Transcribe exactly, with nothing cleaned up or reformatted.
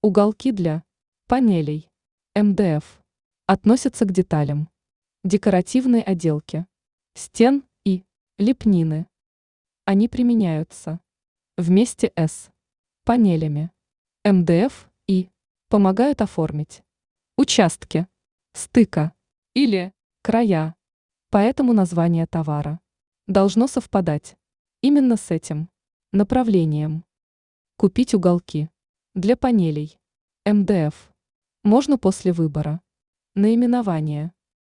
Уголки для панелей эм дэ эф относятся к деталям декоративной отделки стен и лепнины. Они применяются вместе с панелями эм дэ эф и помогают оформить участки стыка или края. Поэтому название товара должно совпадать именно с этим направлением. Купить уголки для панелей эм дэ эф можно после выбора наименования